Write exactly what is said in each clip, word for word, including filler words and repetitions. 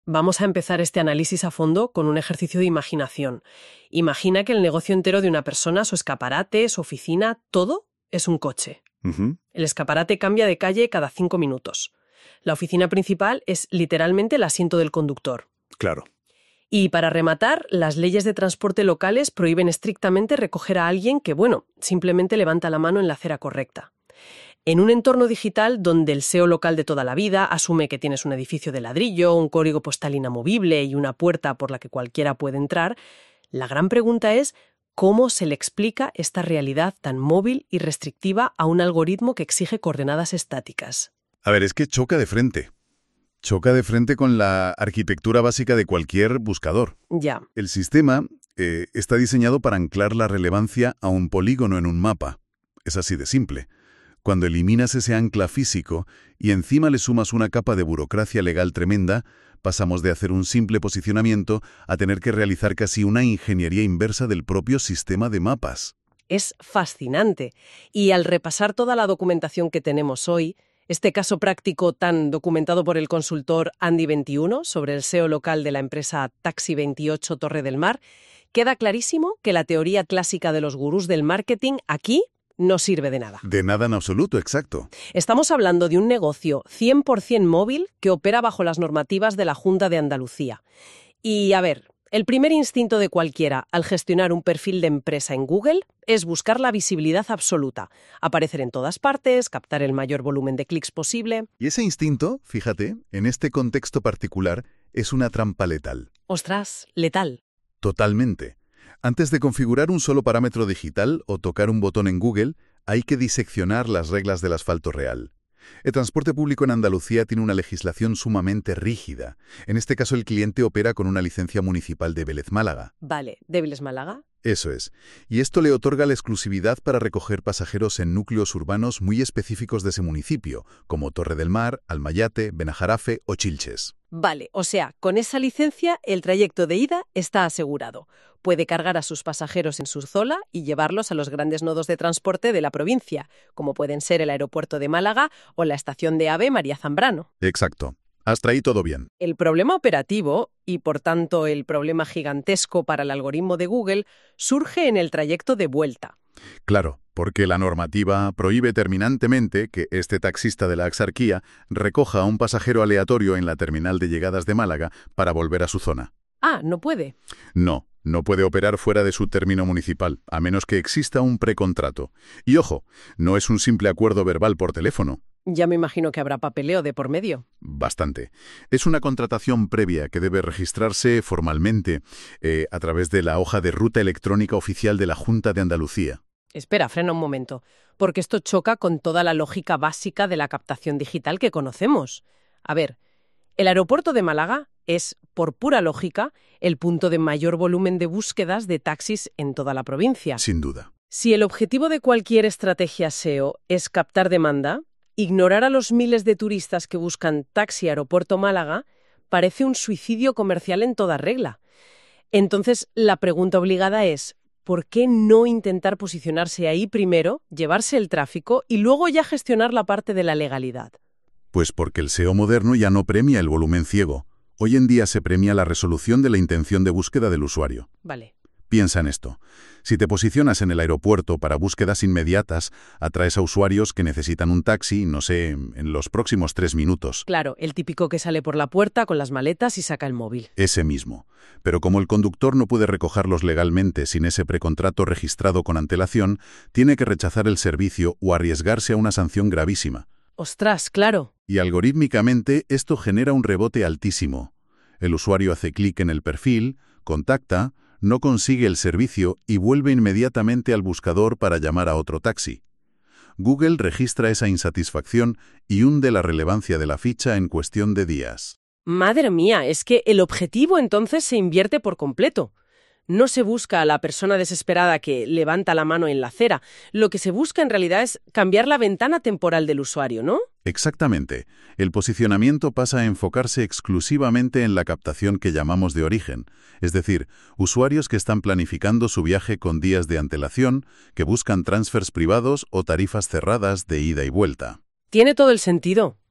Vamos a empezar este análisis a fondo con un ejercicio de imaginación. Imagina que el negocio entero de una persona, su escaparate, su oficina, todo es un coche. Ujú. El escaparate cambia de calle cada cinco minutos. La oficina principal es literalmente el asiento del conductor. Claro. Y para rematar, las leyes de transporte locales prohíben estrictamente recoger a alguien que, bueno, simplemente levanta la mano en la acera correcta. En un entorno digital donde el S E O local de toda la vida asume que tienes un edificio de ladrillo, un código postal inamovible y una puerta por la que cualquiera puede entrar, la gran pregunta es ¿cómo se le explica esta realidad tan móvil y restrictiva a un algoritmo que exige coordenadas estáticas? A ver, es que choca de frente. Choca de frente con la arquitectura básica de cualquier buscador. Ya. El sistema eh, está diseñado para anclar la relevancia a un polígono en un mapa. Es así de simple. Cuando eliminas ese ancla físico y encima le sumas una capa de burocracia legal tremenda, pasamos de hacer un simple posicionamiento a tener que realizar casi una ingeniería inversa del propio sistema de mapas. Es fascinante. Y al repasar toda la documentación que tenemos hoy, este caso práctico tan documentado por el consultor Andy veintiuno sobre el S E O local de la empresa Taxi veintiocho Torre del Mar, queda clarísimo que la teoría clásica de los gurús del marketing aquí no sirve de nada. De nada en absoluto, exacto. Estamos hablando de un negocio cien por cien móvil que opera bajo las normativas de la Junta de Andalucía. Y, a ver, el primer instinto de cualquiera al gestionar un perfil de empresa en Google es buscar la visibilidad absoluta, aparecer en todas partes, captar el mayor volumen de clics posible. Y ese instinto, fíjate, en este contexto particular, es una trampa letal. Ostras, letal. Totalmente. Antes de configurar un solo parámetro digital o tocar un botón en Google, hay que diseccionar las reglas del asfalto real. El transporte público en Andalucía tiene una legislación sumamente rígida. En este caso, el cliente opera con una licencia municipal de Vélez Málaga. Vale, ¿de Vélez Málaga? Eso es. Y esto le otorga la exclusividad para recoger pasajeros en núcleos urbanos muy específicos de ese municipio, como Torre del Mar, Almayate, Benajarafe o Chilches. Vale, o sea, con esa licencia el trayecto de ida está asegurado. Puede cargar a sus pasajeros en su zola y llevarlos a los grandes nodos de transporte de la provincia, como pueden ser el aeropuerto de Málaga o la estación de AVE María Zambrano. Exacto. Hasta ahí todo bien. El problema operativo, y por tanto el problema gigantesco para el algoritmo de Google, surge en el trayecto de vuelta. Claro, porque la normativa prohíbe terminantemente que este taxista de la Axarquía recoja a un pasajero aleatorio en la terminal de llegadas de Málaga para volver a su zona. Ah, ¿no puede? No, no puede operar fuera de su término municipal, a menos que exista un precontrato. Y ojo, no es un simple acuerdo verbal por teléfono. Ya me imagino que habrá papeleo de por medio. Bastante. Es una contratación previa que debe registrarse formalmente eh, a través de la hoja de ruta electrónica oficial de la Junta de Andalucía. Espera, frena un momento, porque esto choca con toda la lógica básica de la captación digital que conocemos. A ver, el aeropuerto de Málaga es, por pura lógica, el punto de mayor volumen de búsquedas de taxis en toda la provincia. Sin duda. Si el objetivo de cualquier estrategia S E O es captar demanda, ignorar a los miles de turistas que buscan taxi aeropuerto Málaga parece un suicidio comercial en toda regla. Entonces, la pregunta obligada es, ¿por qué no intentar posicionarse ahí primero, llevarse el tráfico y luego ya gestionar la parte de la legalidad? Pues porque el S E O moderno ya no premia el volumen ciego. Hoy en día se premia la resolución de la intención de búsqueda del usuario. Vale. Piensa en esto. Si te posicionas en el aeropuerto para búsquedas inmediatas, atraes a usuarios que necesitan un taxi, no sé, en los próximos tres minutos. Claro, el típico que sale por la puerta con las maletas y saca el móvil. Ese mismo. Pero como el conductor no puede recogerlos legalmente sin ese precontrato registrado con antelación, tiene que rechazar el servicio o arriesgarse a una sanción gravísima. ¡Ostras, claro! Y algorítmicamente esto genera un rebote altísimo. El usuario hace clic en el perfil, contacta, no consigue el servicio y vuelve inmediatamente al buscador para llamar a otro taxi. Google registra esa insatisfacción y hunde la relevancia de la ficha en cuestión de días. Madre mía, es que el objetivo entonces se invierte por completo. No se busca a la persona desesperada que levanta la mano en la acera. Lo que se busca en realidad es cambiar la ventana temporal del usuario, ¿no? Exactamente. El posicionamiento pasa a enfocarse exclusivamente en la captación que llamamos de origen, es decir, usuarios que están planificando su viaje con días de antelación, que buscan transfers privados o tarifas cerradas de ida y vuelta. Tiene todo el sentido.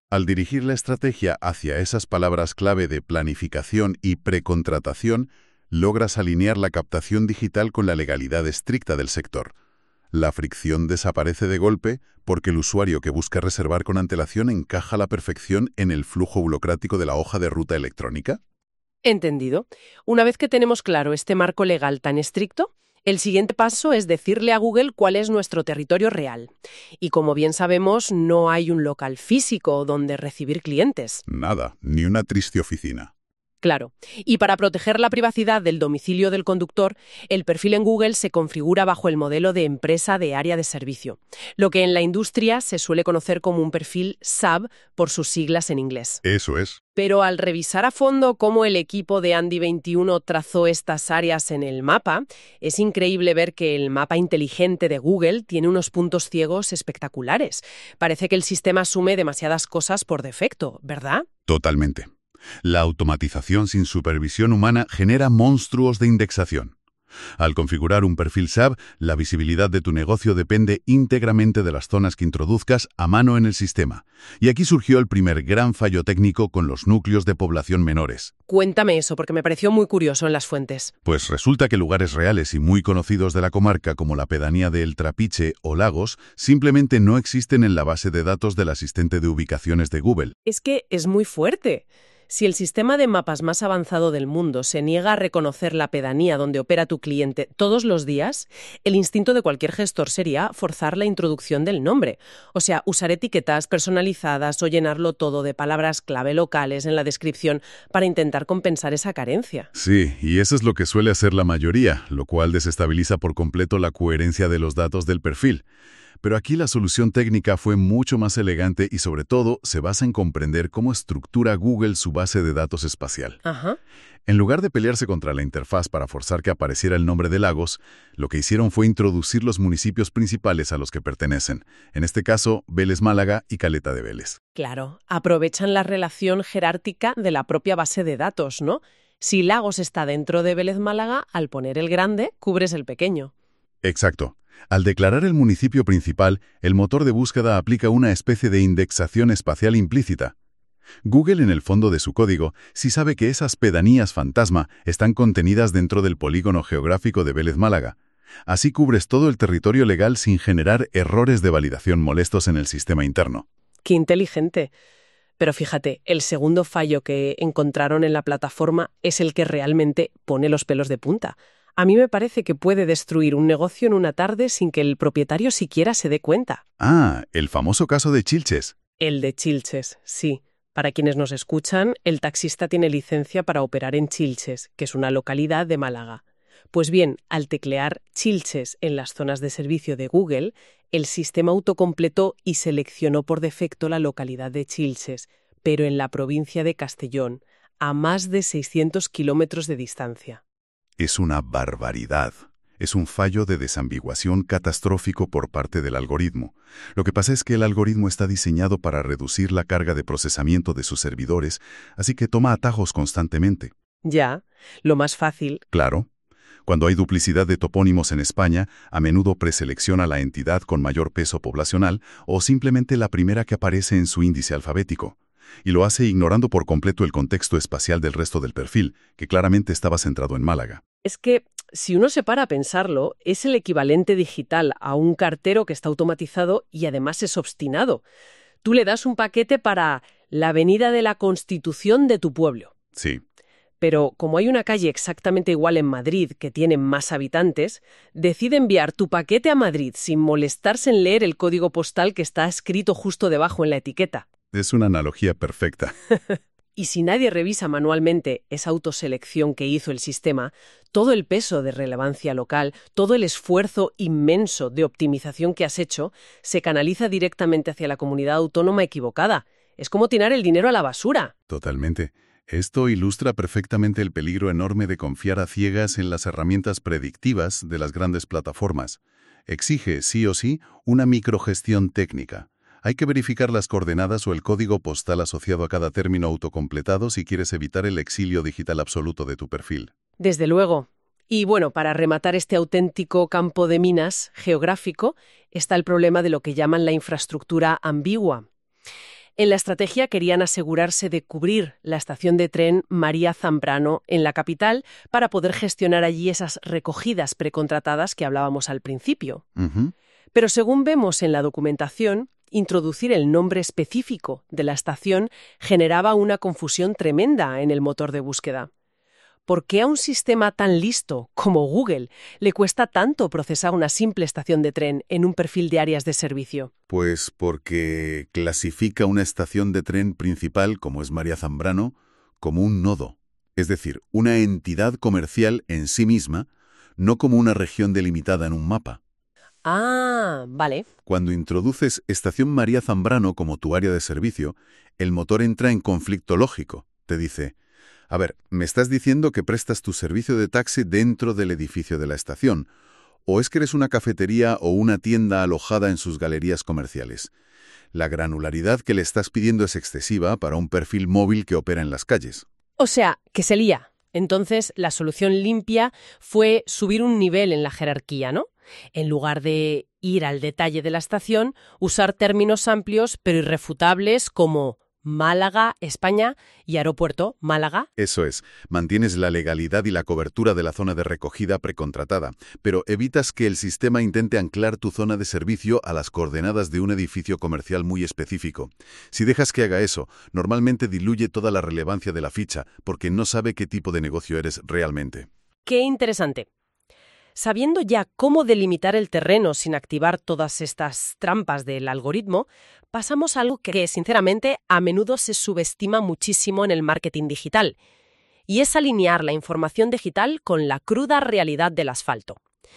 Al dirigir la estrategia hacia esas palabras clave de planificación y precontratación, logras alinear la captación digital con la legalidad estricta del sector. La fricción desaparece de golpe porque el usuario que busca reservar con antelación encaja a la perfección en el flujo burocrático de la hoja de ruta electrónica. Entendido. Una vez que tenemos claro este marco legal tan estricto, el siguiente paso es decirle a Google cuál es nuestro territorio real. Y como bien sabemos, no hay un local físico donde recibir clientes. Nada, ni una triste oficina. Claro. Y para proteger la privacidad del domicilio del conductor, el perfil en Google se configura bajo el modelo de empresa de área de servicio, lo que en la industria se suele conocer como un perfil S A B por sus siglas en inglés. Eso es. Pero al revisar a fondo cómo el equipo de Andy veintiuno trazó estas áreas en el mapa, es increíble ver que el mapa inteligente de Google tiene unos puntos ciegos espectaculares. Parece que el sistema asume demasiadas cosas por defecto, ¿verdad? Totalmente. La automatización sin supervisión humana genera monstruos de indexación. Al configurar un perfil S A B, la visibilidad de tu negocio depende íntegramente de las zonas que introduzcas a mano en el sistema. Y aquí surgió el primer gran fallo técnico con los núcleos de población menores. Cuéntame eso, porque me pareció muy curioso en las fuentes. Pues resulta que lugares reales y muy conocidos de la comarca, como la pedanía de El Trapiche o Lagos, simplemente no existen en la base de datos del asistente de ubicaciones de Google. Es que es muy fuerte. Si el sistema de mapas más avanzado del mundo se niega a reconocer la pedanía donde opera tu cliente todos los días, el instinto de cualquier gestor sería forzar la introducción del nombre. O sea, usar etiquetas personalizadas o llenarlo todo de palabras clave locales en la descripción para intentar compensar esa carencia. Sí, y eso es lo que suele hacer la mayoría, lo cual desestabiliza por completo la coherencia de los datos del perfil. Pero aquí la solución técnica fue mucho más elegante y sobre todo se basa en comprender cómo estructura Google su base de datos espacial. Ajá. En lugar de pelearse contra la interfaz para forzar que apareciera el nombre de Lagos, lo que hicieron fue introducir los municipios principales a los que pertenecen, en este caso Vélez Málaga y Caleta de Vélez. Claro, aprovechan la relación jerárquica de la propia base de datos, ¿no? Si Lagos está dentro de Vélez Málaga, al poner el grande, cubres el pequeño. Exacto. Al declarar el municipio principal, el motor de búsqueda aplica una especie de indexación espacial implícita. Google, en el fondo de su código, sí sabe que esas pedanías fantasma están contenidas dentro del polígono geográfico de Vélez Málaga. Así cubres todo el territorio legal sin generar errores de validación molestos en el sistema interno. ¡Qué inteligente! Pero fíjate, el segundo fallo que encontraron en la plataforma es el que realmente pone los pelos de punta. A mí me parece que puede destruir un negocio en una tarde sin que el propietario siquiera se dé cuenta. Ah, el famoso caso de Chilches. El de Chilches, sí. Para quienes nos escuchan, el taxista tiene licencia para operar en Chilches, que es una localidad de Málaga. Pues bien, al teclear Chilches en las zonas de servicio de Google, el sistema autocompletó y seleccionó por defecto la localidad de Chilches, pero en la provincia de Castellón, a más de seiscientos kilómetros de distancia. Es una barbaridad. Es un fallo de desambiguación catastrófico por parte del algoritmo. Lo que pasa es que el algoritmo está diseñado para reducir la carga de procesamiento de sus servidores, así que toma atajos constantemente. Ya, lo más fácil. Claro. Cuando hay duplicidad de topónimos en España, a menudo preselecciona la entidad con mayor peso poblacional o simplemente la primera que aparece en su índice alfabético. Y lo hace ignorando por completo el contexto espacial del resto del perfil, que claramente estaba centrado en Málaga. Es que, si uno se para a pensarlo, es el equivalente digital a un cartero que está automatizado y además es obstinado. Tú le das un paquete para la avenida de la Constitución de tu pueblo. Sí. Pero como hay una calle exactamente igual en Madrid que tiene más habitantes, decide enviar tu paquete a Madrid sin molestarse en leer el código postal que está escrito justo debajo en la etiqueta. Es una analogía perfecta. Y si nadie revisa manualmente esa autoselección que hizo el sistema, todo el peso de relevancia local, todo el esfuerzo inmenso de optimización que has hecho, se canaliza directamente hacia la comunidad autónoma equivocada. Es como tirar el dinero a la basura. Totalmente. Esto ilustra perfectamente el peligro enorme de confiar a ciegas en las herramientas predictivas de las grandes plataformas. Exige, sí o sí, una microgestión técnica. Hay que verificar las coordenadas o el código postal asociado a cada término autocompletado si quieres evitar el exilio digital absoluto de tu perfil. Desde luego. Y bueno, para rematar este auténtico campo de minas geográfico, está el problema de lo que llaman la infraestructura ambigua. En la estrategia querían asegurarse de cubrir la estación de tren María Zambrano en la capital para poder gestionar allí esas recogidas precontratadas que hablábamos al principio. Ujú. Pero según vemos en la documentación, introducir el nombre específico de la estación generaba una confusión tremenda en el motor de búsqueda. ¿Por qué a un sistema tan listo como Google le cuesta tanto procesar una simple estación de tren en un perfil de áreas de servicio? Pues porque clasifica una estación de tren principal, como es María Zambrano, como un nodo, es decir, una entidad comercial en sí misma, no como una región delimitada en un mapa. Ah, vale. Cuando introduces Estación María Zambrano como tu área de servicio, el motor entra en conflicto lógico. Te dice, a ver, me estás diciendo que prestas tu servicio de taxi dentro del edificio de la estación, o es que eres una cafetería o una tienda alojada en sus galerías comerciales. La granularidad que le estás pidiendo es excesiva para un perfil móvil que opera en las calles. O sea, que se lía. Entonces, la solución limpia fue subir un nivel en la jerarquía, ¿no? En lugar de ir al detalle de la estación, usar términos amplios pero irrefutables como Málaga, España, y aeropuerto, Málaga. Eso es, mantienes la legalidad y la cobertura de la zona de recogida precontratada, pero evitas que el sistema intente anclar tu zona de servicio a las coordenadas de un edificio comercial muy específico. Si dejas que haga eso, normalmente diluye toda la relevancia de la ficha, porque no sabe qué tipo de negocio eres realmente. ¡Qué interesante! Sabiendo ya cómo delimitar el terreno sin activar todas estas trampas del algoritmo, pasamos a algo que, sinceramente, a menudo se subestima muchísimo en el marketing digital, y es alinear la información digital con la cruda realidad del asfalto.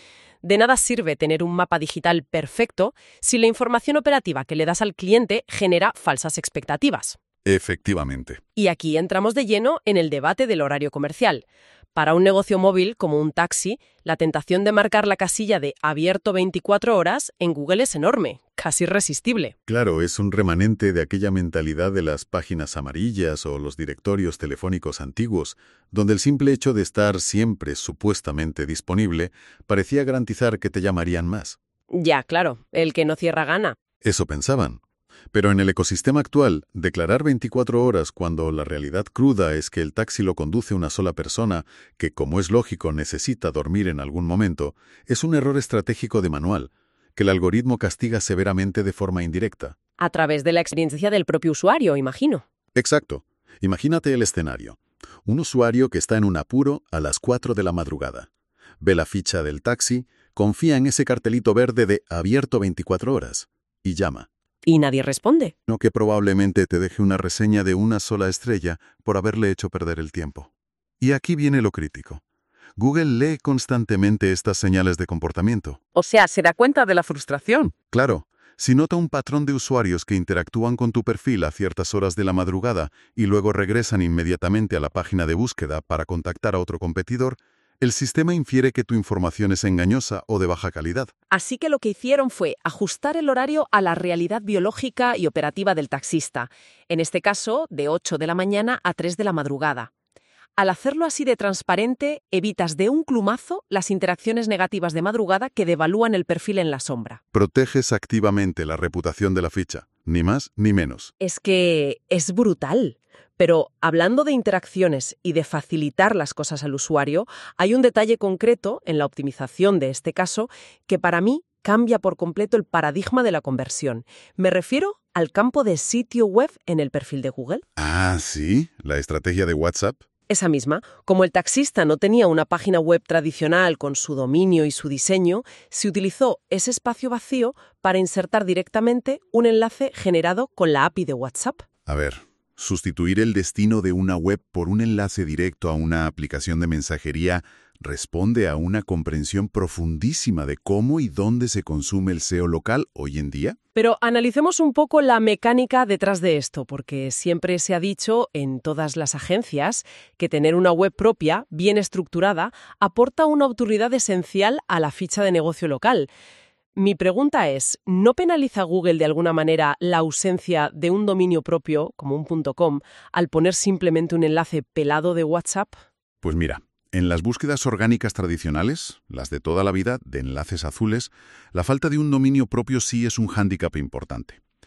De nada sirve tener un mapa digital perfecto si la información operativa que le das al cliente genera falsas expectativas. Efectivamente. Y aquí entramos de lleno en el debate del horario comercial. Para un negocio móvil como un taxi, la tentación de marcar la casilla de abierto veinticuatro horas en Google es enorme, casi irresistible. Claro, es un remanente de aquella mentalidad de las páginas amarillas o los directorios telefónicos antiguos, donde el simple hecho de estar siempre supuestamente disponible parecía garantizar que te llamarían más. Ya, claro, el que no cierra gana. Eso pensaban. Pero en el ecosistema actual, declarar veinticuatro horas cuando la realidad cruda es que el taxi lo conduce una sola persona, que como es lógico necesita dormir en algún momento, es un error estratégico de manual, que el algoritmo castiga severamente de forma indirecta. A través de la experiencia del propio usuario, imagino. Exacto. Imagínate el escenario. Un usuario que está en un apuro a las cuatro de la madrugada. Ve la ficha del taxi, confía en ese cartelito verde de abierto veinticuatro horas y llama. Y nadie responde. No que probablemente te deje una reseña de una sola estrella por haberle hecho perder el tiempo. Y aquí viene lo crítico. Google lee constantemente estas señales de comportamiento. O sea, se da cuenta de la frustración. Claro, si nota un patrón de usuarios que interactúan con tu perfil a ciertas horas de la madrugada y luego regresan inmediatamente a la página de búsqueda para contactar a otro competidor, el sistema infiere que tu información es engañosa o de baja calidad. Así que lo que hicieron fue ajustar el horario a la realidad biológica y operativa del taxista, en este caso de ocho de la mañana a tres de la madrugada. Al hacerlo así de transparente, evitas de un plumazo las interacciones negativas de madrugada que devalúan el perfil en la sombra. Proteges activamente la reputación de la ficha, ni más ni menos. Es que es brutal. Pero hablando de interacciones y de facilitar las cosas al usuario, hay un detalle concreto en la optimización de este caso que para mí cambia por completo el paradigma de la conversión. Me refiero al campo de sitio web en el perfil de Google. Ah, ¿sí? ¿La estrategia de WhatsApp? Esa misma. Como el taxista no tenía una página web tradicional con su dominio y su diseño, se utilizó ese espacio vacío para insertar directamente un enlace generado con la A P I de WhatsApp. A ver, sustituir el destino de una web por un enlace directo a una aplicación de mensajería responde a una comprensión profundísima de cómo y dónde se consume el S E O local hoy en día. Pero analicemos un poco la mecánica detrás de esto, porque siempre se ha dicho en todas las agencias que tener una web propia, bien estructurada, aporta una autoridad esencial a la ficha de negocio local. Mi pregunta es, ¿no penaliza Google de alguna manera la ausencia de un dominio propio, como un .com, al poner simplemente un enlace pelado de WhatsApp? Pues mira, en las búsquedas orgánicas tradicionales, las de toda la vida, de enlaces azules, la falta de un dominio propio sí es un hándicap importante.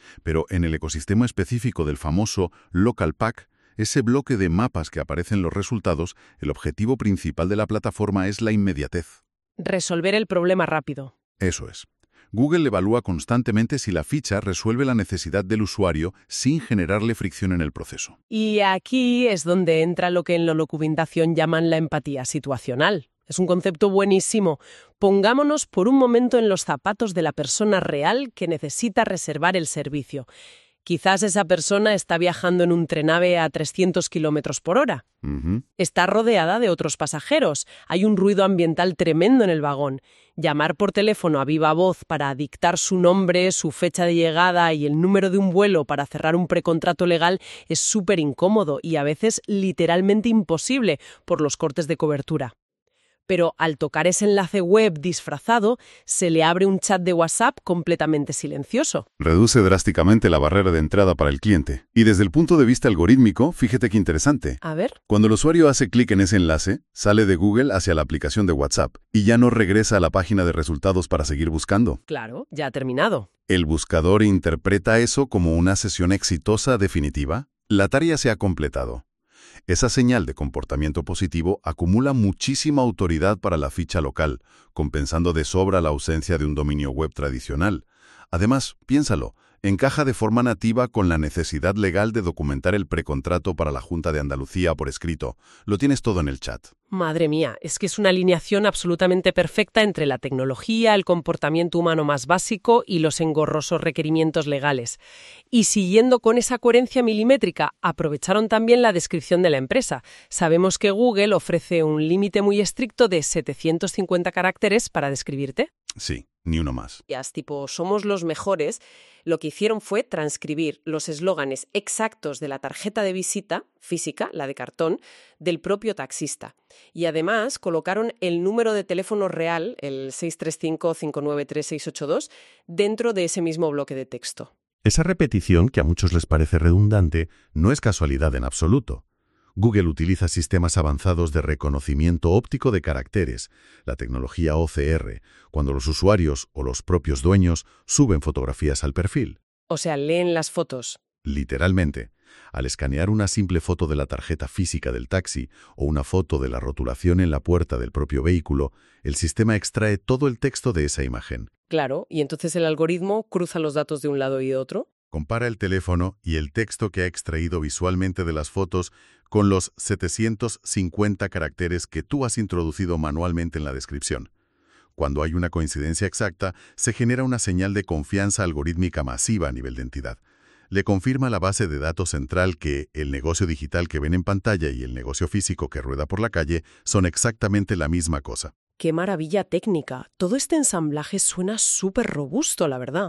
Pero en el ecosistema específico del famoso Local Pack, ese bloque de mapas que aparece en los resultados, el objetivo principal de la plataforma es la inmediatez. Resolver el problema rápido. Eso es. Google evalúa constantemente si la ficha resuelve la necesidad del usuario sin generarle fricción en el proceso. Y aquí es donde entra lo que en la documentación llaman la empatía situacional. Es un concepto buenísimo. Pongámonos por un momento en los zapatos de la persona real que necesita reservar el servicio. Quizás esa persona está viajando en un trenave a trescientos kilómetros por hora. Uh-huh. Está rodeada de otros pasajeros. Hay un ruido ambiental tremendo en el vagón. Llamar por teléfono a viva voz para dictar su nombre, su fecha de llegada y el número de un vuelo para cerrar un precontrato legal es súper incómodo y a veces literalmente imposible por los cortes de cobertura. Pero al tocar ese enlace web disfrazado, se le abre un chat de WhatsApp completamente silencioso. Reduce drásticamente la barrera de entrada para el cliente. Y desde el punto de vista algorítmico, fíjate qué interesante. A ver. Cuando el usuario hace clic en ese enlace, sale de Google hacia la aplicación de WhatsApp y ya no regresa a la página de resultados para seguir buscando. Claro, ya ha terminado. ¿El buscador interpreta eso como una sesión exitosa definitiva? La tarea se ha completado. Esa señal de comportamiento positivo acumula muchísima autoridad para la ficha local, compensando de sobra la ausencia de un dominio web tradicional. Además, piénsalo, encaja de forma nativa con la necesidad legal de documentar el precontrato para la Junta de Andalucía por escrito. Lo tienes todo en el chat. Madre mía, es que es una alineación absolutamente perfecta entre la tecnología, el comportamiento humano más básico y los engorrosos requerimientos legales. Y siguiendo con esa coherencia milimétrica, aprovecharon también la descripción de la empresa. Sabemos que Google ofrece un límite muy estricto de setecientos cincuenta caracteres para describirte. Sí, ni uno más. Tipo, somos los mejores. Lo que hicieron fue transcribir los eslóganes exactos de la tarjeta de visita física, la de cartón, del propio taxista. Y además colocaron el número de teléfono real, el seis tres cinco, cinco nueve tres, seis ocho dos, dentro de ese mismo bloque de texto. Esa repetición, que a muchos les parece redundante, no es casualidad en absoluto. Google utiliza sistemas avanzados de reconocimiento óptico de caracteres, la tecnología O C R, cuando los usuarios o los propios dueños suben fotografías al perfil. O sea, leen las fotos. Literalmente, al escanear una simple foto de la tarjeta física del taxi o una foto de la rotulación en la puerta del propio vehículo, el sistema extrae todo el texto de esa imagen. Claro, y entonces el algoritmo cruza los datos de un lado y de otro. Compara el teléfono y el texto que ha extraído visualmente de las fotos con los setecientos cincuenta caracteres que tú has introducido manualmente en la descripción. Cuando hay una coincidencia exacta, se genera una señal de confianza algorítmica masiva a nivel de entidad. Le confirma a la base de datos central que el negocio digital que ven en pantalla y el negocio físico que rueda por la calle son exactamente la misma cosa. ¡Qué maravilla técnica! Todo este ensamblaje suena súper robusto, la verdad.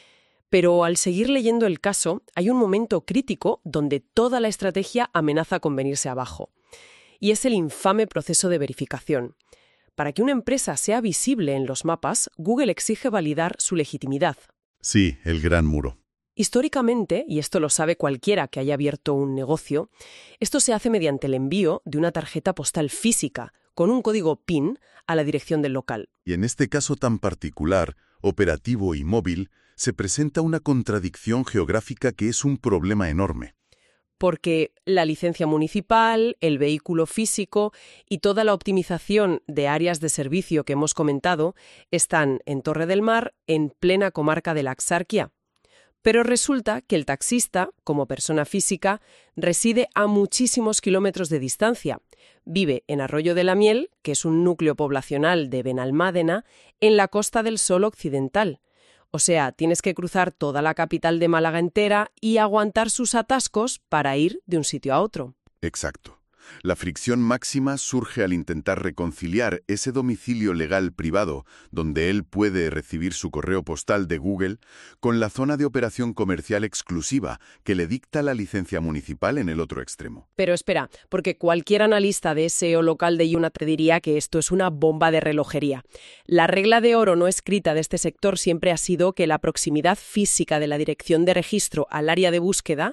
Pero al seguir leyendo el caso, hay un momento crítico donde toda la estrategia amenaza con venirse abajo. Y es el infame proceso de verificación. Para que una empresa sea visible en los mapas, Google exige validar su legitimidad. Sí, el gran muro. Históricamente, y esto lo sabe cualquiera que haya abierto un negocio, esto se hace mediante el envío de una tarjeta postal física con un código PIN a la dirección del local. Y en este caso tan particular, operativo y móvil, se presenta una contradicción geográfica que es un problema enorme. Porque la licencia municipal, el vehículo físico y toda la optimización de áreas de servicio que hemos comentado están en Torre del Mar, en plena comarca de la Axarquía. Pero resulta que el taxista, como persona física, reside a muchísimos kilómetros de distancia. Vive en Arroyo de la Miel, que es un núcleo poblacional de Benalmádena, en la Costa del Sol occidental. O sea, tienes que cruzar toda la capital de Málaga entera y aguantar sus atascos para ir de un sitio a otro. Exacto. La fricción máxima surge al intentar reconciliar ese domicilio legal privado, donde él puede recibir su correo postal de Google, con la zona de operación comercial exclusiva que le dicta la licencia municipal en el otro extremo. Pero espera, porque cualquier analista de S E O local de Yuna te diría que esto es una bomba de relojería. La regla de oro no escrita de este sector siempre ha sido que la proximidad física de la dirección de registro al área de búsqueda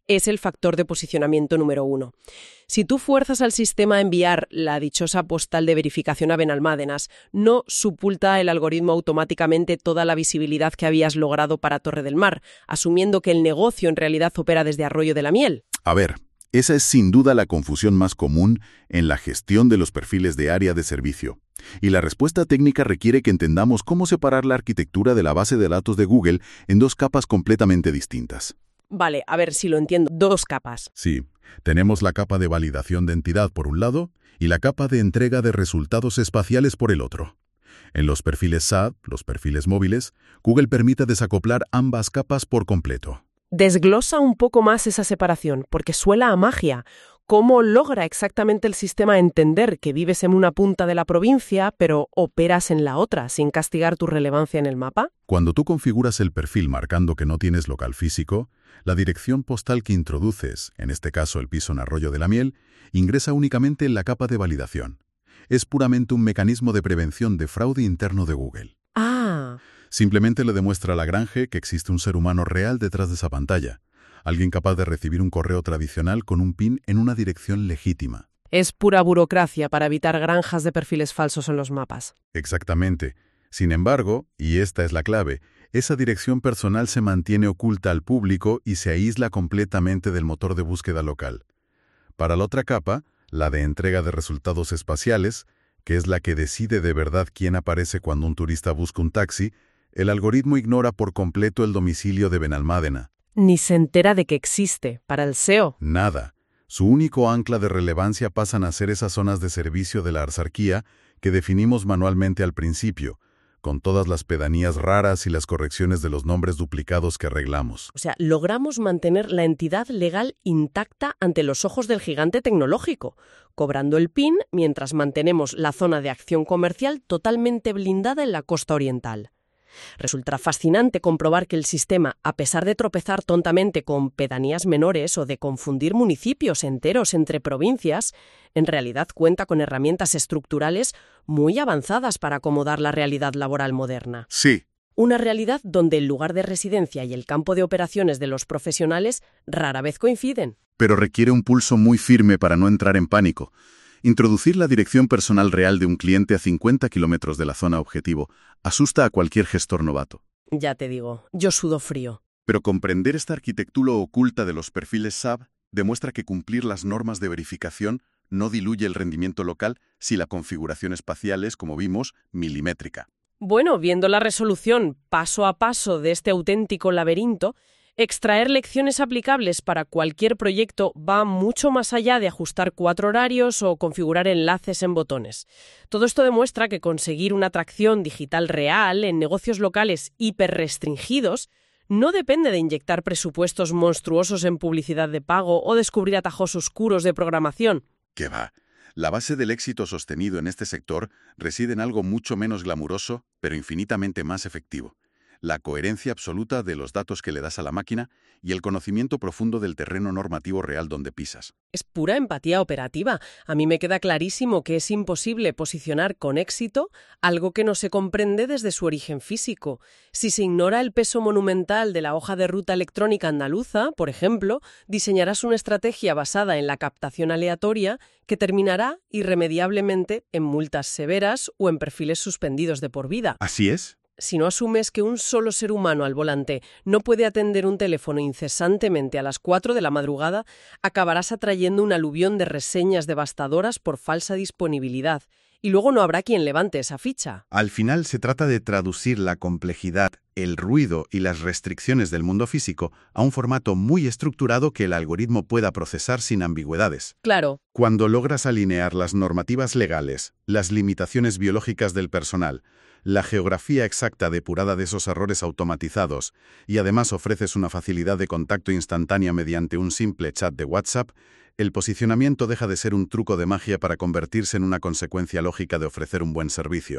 es el factor de posicionamiento número uno. Si tú fuerzas al sistema a enviar la dichosa postal de verificación a Benalmádenas, no supulta el algoritmo automáticamente toda la visibilidad que habías logrado para Torre del Mar, asumiendo que el negocio en realidad opera desde Arroyo de la Miel. A ver, esa es sin duda la confusión más común en la gestión de los perfiles de área de servicio. Y la respuesta técnica requiere que entendamos cómo separar la arquitectura de la base de datos de Google en dos capas completamente distintas. Vale, a ver si lo entiendo. Dos capas. Sí, tenemos la capa de validación de entidad por un lado y la capa de entrega de resultados espaciales por el otro. En los perfiles S A P, los perfiles móviles, Google permite desacoplar ambas capas por completo. Desglosa un poco más esa separación, porque suena a magia. ¿Cómo logra exactamente el sistema entender que vives en una punta de la provincia, pero operas en la otra, sin castigar tu relevancia en el mapa? Cuando tú configuras el perfil marcando que no tienes local físico, la dirección postal que introduces, en este caso el piso en Arroyo de la Miel, ingresa únicamente en la capa de validación. Es puramente un mecanismo de prevención de fraude interno de Google. Ah. Simplemente le demuestra a Lagrange que existe un ser humano real detrás de esa pantalla. Alguien capaz de recibir un correo tradicional con un PIN en una dirección legítima. Es pura burocracia para evitar granjas de perfiles falsos en los mapas. Exactamente. Sin embargo, y esta es la clave, esa dirección personal se mantiene oculta al público y se aísla completamente del motor de búsqueda local. Para la otra capa, la de entrega de resultados espaciales, que es la que decide de verdad quién aparece cuando un turista busca un taxi, el algoritmo ignora por completo el domicilio de Benalmádena. Ni se entera de que existe, para el S E O. Nada. Su único ancla de relevancia pasan a ser esas zonas de servicio de la Arsarquía que definimos manualmente al principio, con todas las pedanías raras y las correcciones de los nombres duplicados que arreglamos. O sea, logramos mantener la entidad legal intacta ante los ojos del gigante tecnológico, cobrando el PIN mientras mantenemos la zona de acción comercial totalmente blindada en la costa oriental. Resulta fascinante comprobar que el sistema, a pesar de tropezar tontamente con pedanías menores o de confundir municipios enteros entre provincias, en realidad cuenta con herramientas estructurales muy avanzadas para acomodar la realidad laboral moderna. Sí. Una realidad donde el lugar de residencia y el campo de operaciones de los profesionales rara vez coinciden. Pero requiere un pulso muy firme para no entrar en pánico. Introducir la dirección personal real de un cliente a cincuenta kilómetros de la zona objetivo asusta a cualquier gestor novato. Ya te digo, yo sudo frío. Pero comprender esta arquitectura oculta de los perfiles S A B demuestra que cumplir las normas de verificación no diluye el rendimiento local si la configuración espacial es, como vimos, milimétrica. Bueno, viendo la resolución paso a paso de este auténtico laberinto, extraer lecciones aplicables para cualquier proyecto va mucho más allá de ajustar cuatro horarios o configurar enlaces en botones. Todo esto demuestra que conseguir una atracción digital real en negocios locales hiperrestringidos no depende de inyectar presupuestos monstruosos en publicidad de pago o descubrir atajos oscuros de programación. ¿Qué va? La base del éxito sostenido en este sector reside en algo mucho menos glamuroso, pero infinitamente más efectivo. La coherencia absoluta de los datos que le das a la máquina y el conocimiento profundo del terreno normativo real donde pisas. Es pura empatía operativa. A mí me queda clarísimo que es imposible posicionar con éxito algo que no se comprende desde su origen físico. Si se ignora el peso monumental de la hoja de ruta electrónica andaluza, por ejemplo, diseñarás una estrategia basada en la captación aleatoria que terminará irremediablemente en multas severas o en perfiles suspendidos de por vida. ¿Así es? Si no asumes que un solo ser humano al volante no puede atender un teléfono incesantemente a las cuatro de la madrugada, acabarás atrayendo un aluvión de reseñas devastadoras por falsa disponibilidad. Y luego no habrá quien levante esa ficha. Al final se trata de traducir la complejidad, el ruido y las restricciones del mundo físico a un formato muy estructurado que el algoritmo pueda procesar sin ambigüedades. Claro. Cuando logras alinear las normativas legales, las limitaciones biológicas del personal, la geografía exacta depurada de esos errores automatizados y además ofreces una facilidad de contacto instantánea mediante un simple chat de WhatsApp, el posicionamiento deja de ser un truco de magia para convertirse en una consecuencia lógica de ofrecer un buen servicio.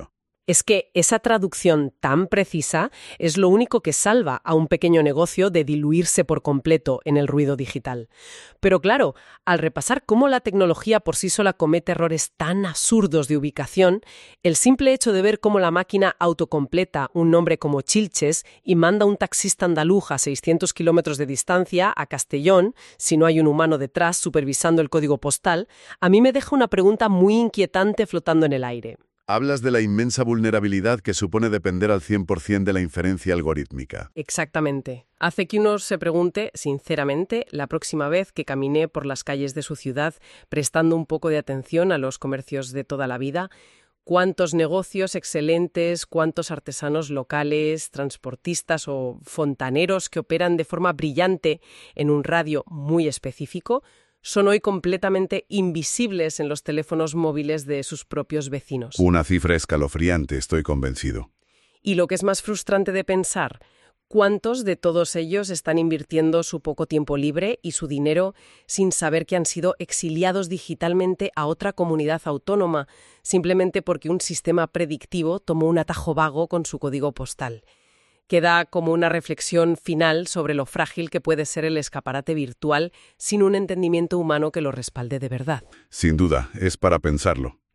Es que esa traducción tan precisa es lo único que salva a un pequeño negocio de diluirse por completo en el ruido digital. Pero claro, al repasar cómo la tecnología por sí sola comete errores tan absurdos de ubicación, el simple hecho de ver cómo la máquina autocompleta un nombre como Chilches y manda un taxista andaluz a seiscientos kilómetros de distancia a Castellón, si no hay un humano detrás supervisando el código postal, a mí me deja una pregunta muy inquietante flotando en el aire. Hablas de la inmensa vulnerabilidad que supone depender al cien por cien de la inferencia algorítmica. Exactamente. Hace que uno se pregunte, sinceramente, la próxima vez que camine por las calles de su ciudad, prestando un poco de atención a los comercios de toda la vida, cuántos negocios excelentes, cuántos artesanos locales, transportistas o fontaneros que operan de forma brillante en un radio muy específico, son hoy completamente invisibles en los teléfonos móviles de sus propios vecinos. Una cifra escalofriante, estoy convencido. Y lo que es más frustrante de pensar, ¿cuántos de todos ellos están invirtiendo su poco tiempo libre y su dinero sin saber que han sido exiliados digitalmente a otra comunidad autónoma, simplemente porque un sistema predictivo tomó un atajo vago con su código postal? Queda como una reflexión final sobre lo frágil que puede ser el escaparate virtual sin un entendimiento humano que lo respalde de verdad. Sin duda, es para pensarlo.